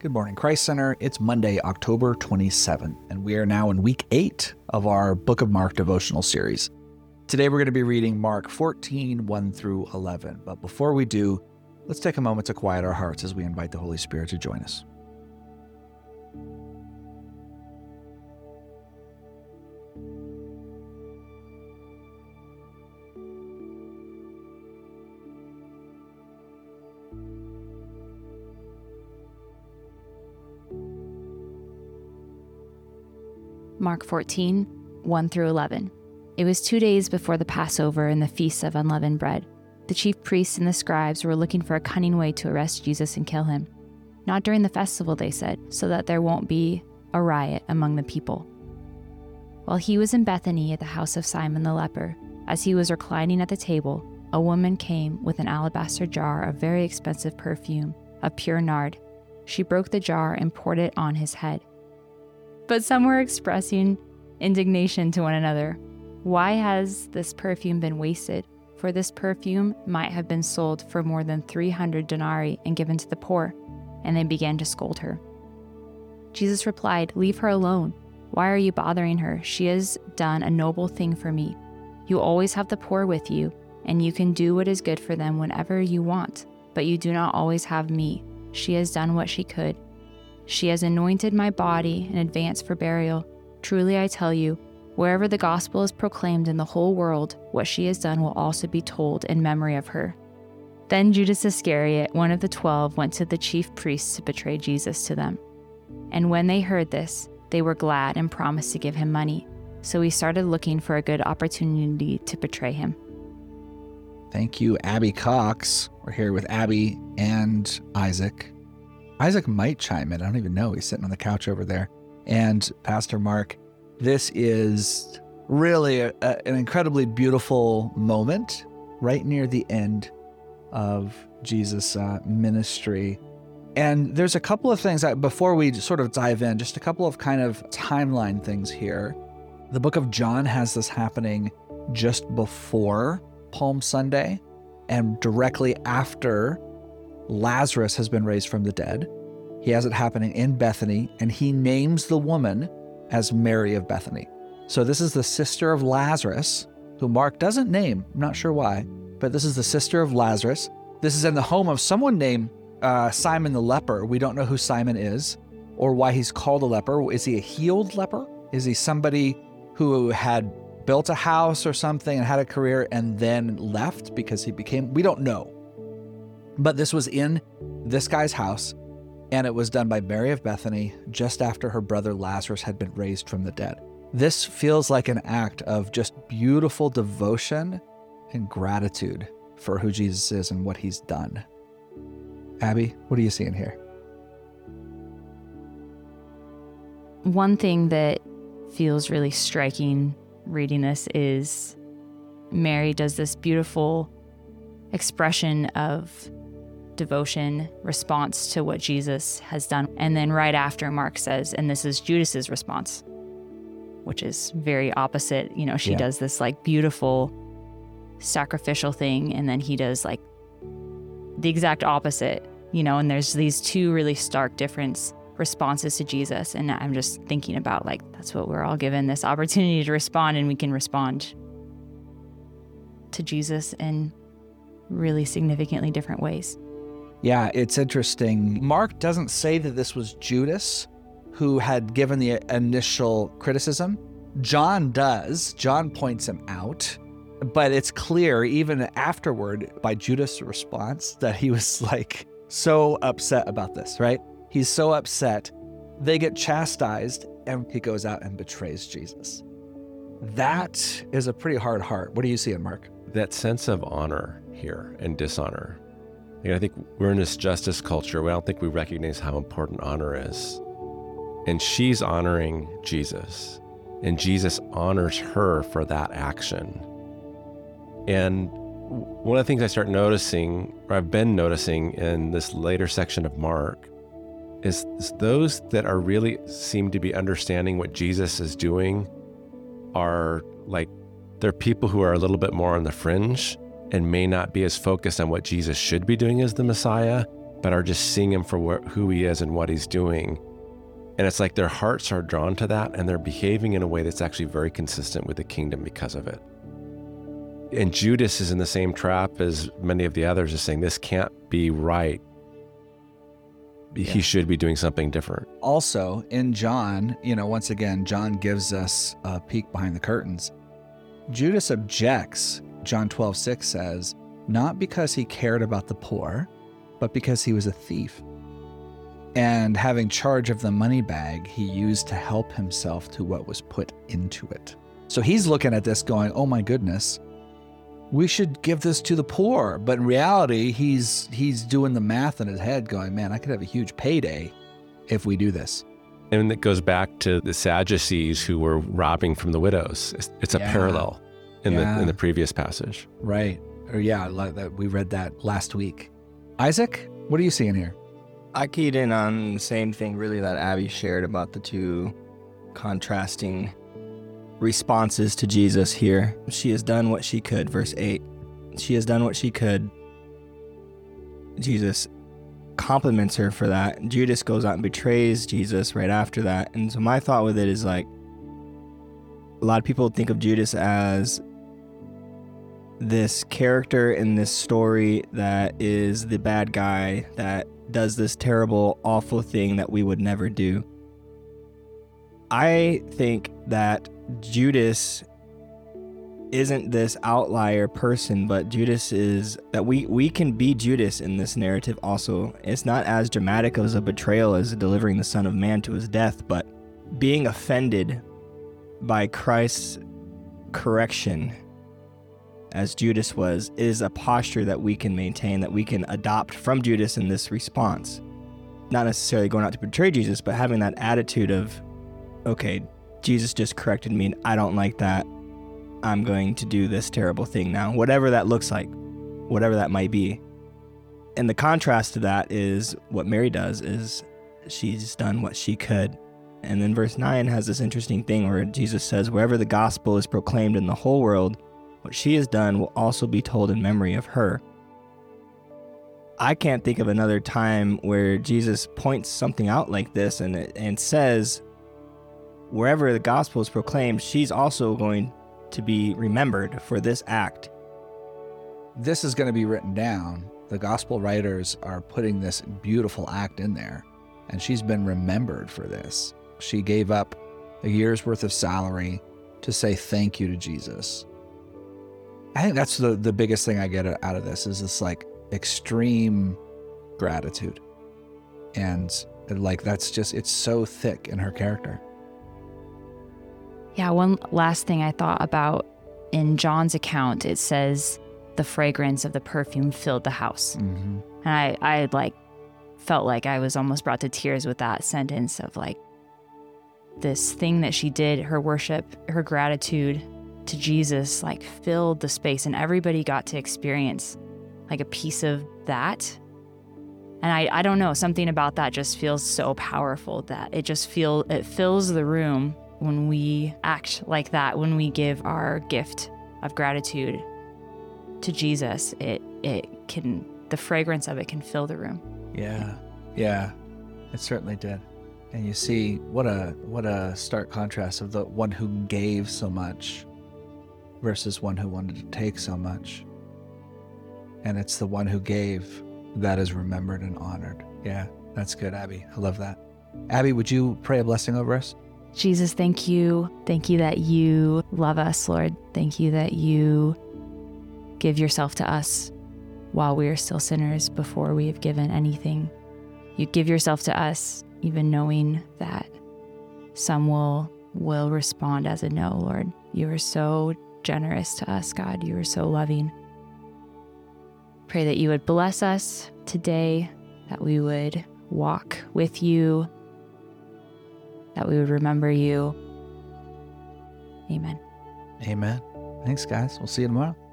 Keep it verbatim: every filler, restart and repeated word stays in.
Good morning, Christ Center. It's Monday, October twenty-seventh, and we are now in week eight of our Book of Mark devotional series. Today we're going to be reading Mark fourteen, one through eleven. But before we do, let's take a moment to quiet our hearts as we invite the Holy Spirit to join us. Mark fourteen, one through eleven. It was two days before the Passover and the Feast of Unleavened Bread. The chief priests and the scribes were looking for a cunning way to arrest Jesus and kill him. Not during the festival, they said, so that there won't be a riot among the people. While he was in Bethany at the house of Simon the leper, as he was reclining at the table, a woman came with an alabaster jar of very expensive perfume, of pure nard. She broke the jar and poured it on his head. But some were expressing indignation to one another. Why has this perfume been wasted? For this perfume might have been sold for more than three hundred denarii and given to the poor. And they began to scold her. Jesus replied, "Leave her alone. Why are you bothering her? She has done a noble thing for me. You always have the poor with you, and you can do what is good for them whenever you want. But you do not always have me. She has done what she could. She has anointed my body in advance for burial. Truly I tell you, wherever the gospel is proclaimed in the whole world, what she has done will also be told in memory of her." Then Judas Iscariot, one of the twelve, went to the chief priests to betray Jesus to them. And when they heard this, they were glad and promised to give him money. So he started looking for a good opportunity to betray him. Thank you, Abby Cox. We're here with Abby and Isaac. Isaac might chime in. I don't even know. He's sitting on the couch over there. And Pastor Mark, this is really a, a, an incredibly beautiful moment right near the end of Jesus' uh, ministry. And there's a couple of things that before we sort of dive in, just a couple of kind of timeline things here. The book of John has this happening just before Palm Sunday and directly after Lazarus has been raised from the dead. He has it happening in Bethany, and he names the woman as Mary of Bethany. So this is the sister of Lazarus, who Mark doesn't name. I'm not sure why, but this is the sister of Lazarus. This is in the home of someone named uh, Simon the leper. We don't know who Simon is or why he's called a leper. Is he a healed leper? Is he somebody who had built a house or something and had a career and then left because he became, we don't know. But this was in this guy's house, and it was done by Mary of Bethany just after her brother Lazarus had been raised from the dead. This feels like an act of just beautiful devotion and gratitude for who Jesus is and what he's done. Abby, what are you seeing here? One thing that feels really striking reading this is Mary does this beautiful expression of devotion, response to what Jesus has done. And then right after, Mark says, and this is Judas's response, which is very opposite. You know, she yeah. does this like beautiful sacrificial thing, and then he does like the exact opposite, you know, and there's these two really stark different responses to Jesus. And I'm just thinking about like, that's what we're all given, this opportunity to respond, and we can respond to Jesus in really significantly different ways. Yeah, it's interesting. Mark doesn't say that this was Judas who had given the initial criticism. John does. John points him out. But it's clear, even afterward, by Judas' response, that he was like so upset about this, right? He's so upset. They get chastised, and he goes out and betrays Jesus. That is a pretty hard heart. What do you see in Mark? That sense of honor here and dishonor. You know, I think we're in this justice culture. I don't think we recognize how important honor is. And she's honoring Jesus, and Jesus honors her for that action. And one of the things I start noticing, or I've been noticing in this later section of Mark, is, is those that are really seem to be understanding what Jesus is doing are like, they're people who are a little bit more on the fringe and may not be as focused on what Jesus should be doing as the Messiah, but are just seeing him for wh- who he is and what he's doing. And it's like their hearts are drawn to that, and they're behaving in a way that's actually very consistent with the kingdom because of it. And Judas is in the same trap as many of the others, is saying this can't be right. He Yeah. should be doing something different. Also, in John, you know, once again, John gives us a peek behind the curtains. Judas objects, John twelve six says, not because he cared about the poor, but because he was a thief. And having charge of the money bag, he used to help himself to what was put into it. So he's looking at this going, oh my goodness, we should give this to the poor. But in reality, he's he's doing the math in his head going, man, I could have a huge payday if we do this. And it goes back to the Sadducees who were robbing from the widows. It's, it's a Yeah. parallel in Yeah. the in the previous passage. Right. Or yeah, like that we read that last week. Isaac, what are you seeing here? I keyed in on the same thing really that Abby shared about the two contrasting responses to Jesus here. She has done what she could, verse eight. She has done what she could. Jesus compliments her for that. Judas goes out and betrays Jesus right after that. And so my thought with it is like, a lot of people think of Judas as this character in this story that is the bad guy that does this terrible, awful thing that we would never do. I think that Judas isn't this outlier person, but Judas is that we we can be Judas in this narrative also. It's not as dramatic as a betrayal as delivering the Son of Man to his death, but being offended by Christ's correction, as Judas was, is a posture that we can maintain, that we can adopt from Judas in this response. Not necessarily going out to betray Jesus, but having that attitude of, okay, Jesus just corrected me and I don't like that. I'm going to do this terrible thing now, whatever that looks like, whatever that might be. And the contrast to that is what Mary does, is she's done what she could. And then verse nine has this interesting thing where Jesus says, wherever the gospel is proclaimed in the whole world, what she has done will also be told in memory of her. I can't think of another time where Jesus points something out like this and and says, wherever the gospel is proclaimed, she's also going to be remembered for this act. This is going to be written down. The gospel writers are putting this beautiful act in there, and she's been remembered for this. She gave up a year's worth of salary to say thank you to Jesus. I think that's the, the biggest thing I get out of this, is this like extreme gratitude. And like, that's just, it's so thick in her character. Yeah, one last thing I thought about, in John's account, it says the fragrance of the perfume filled the house. Mm-hmm. And I, I like felt like I was almost brought to tears with that sentence of like this thing that she did, her worship, her gratitude to Jesus, like filled the space, and everybody got to experience like a piece of that. And I, I don't know, something about that just feels so powerful that it just feel it fills the room when we act like that, when we give our gift of gratitude to Jesus. It it can, the fragrance of it can fill the room. Yeah, yeah, it certainly did. And you see what a what a stark contrast of the one who gave so much versus one who wanted to take so much. And it's the one who gave that is remembered and honored. Yeah, that's good, Abby. I love that. Abby, would you pray a blessing over us? Jesus, thank you. Thank you that you love us, Lord. Thank you that you give yourself to us while we are still sinners, before we have given anything. You give yourself to us, even knowing that some will will respond as a no, Lord. You are so generous to us, God. You are so loving. Pray that you would bless us today, that we would walk with you, that we would remember you. Amen. Amen. Thanks, guys. We'll see you tomorrow.